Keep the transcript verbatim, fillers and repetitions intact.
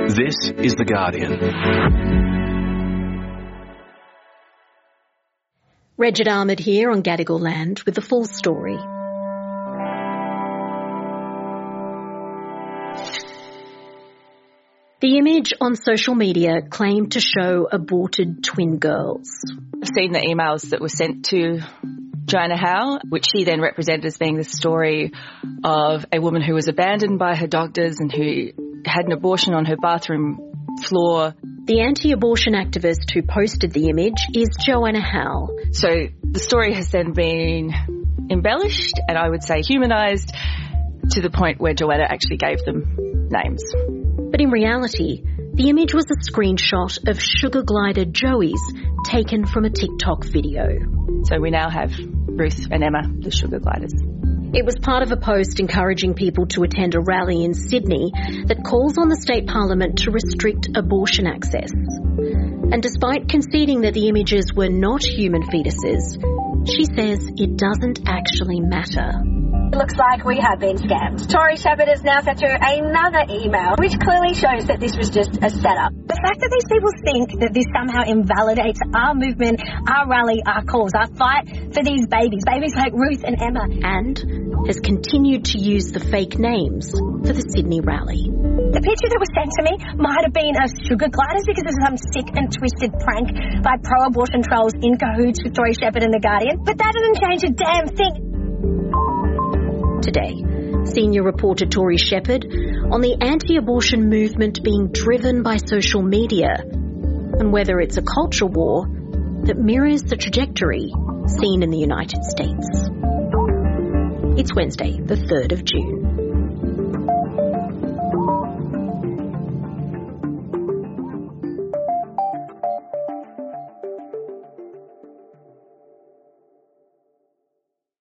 This is The Guardian. Regid Ahmed here on Gadigal Land with the full story. The image on social media claimed to show aborted twin girls. I've seen the emails that were sent to Joanna Howe, which she then represented as being the story of a woman who was abandoned by her doctors and who had an abortion on her bathroom floor. The anti-abortion activist who posted the image is Joanna Howe. So the story has then been embellished and I would say humanised to the point where Joanna actually gave them names. But in reality, the image was a screenshot of sugar glider Joey's taken from a TikTok video. So we now have Ruth and Emma, the sugar gliders. It was part of a post encouraging people to attend a rally in Sydney that calls on the state parliament to restrict abortion access. And despite conceding that the images were not human fetuses, she says it doesn't actually matter. It looks like we have been scammed. Tory Shepherd has now sent through another email, which clearly shows that this was just a setup. The fact that these people think that this somehow invalidates our movement, our rally, our cause, our fight for these babies, babies like Ruth and Emma. And has continued to use the fake names for the Sydney rally. The picture that was sent to me might have been of sugar gliders because of some sick and twisted prank by pro-abortion trolls in cahoots with Tory Shepherd and The Guardian, but that doesn't change a damn thing. Today, senior reporter Tory Shepherd on the anti-abortion movement being driven by social media and whether it's a culture war that mirrors the trajectory seen in the United States. It's Wednesday, the third of June.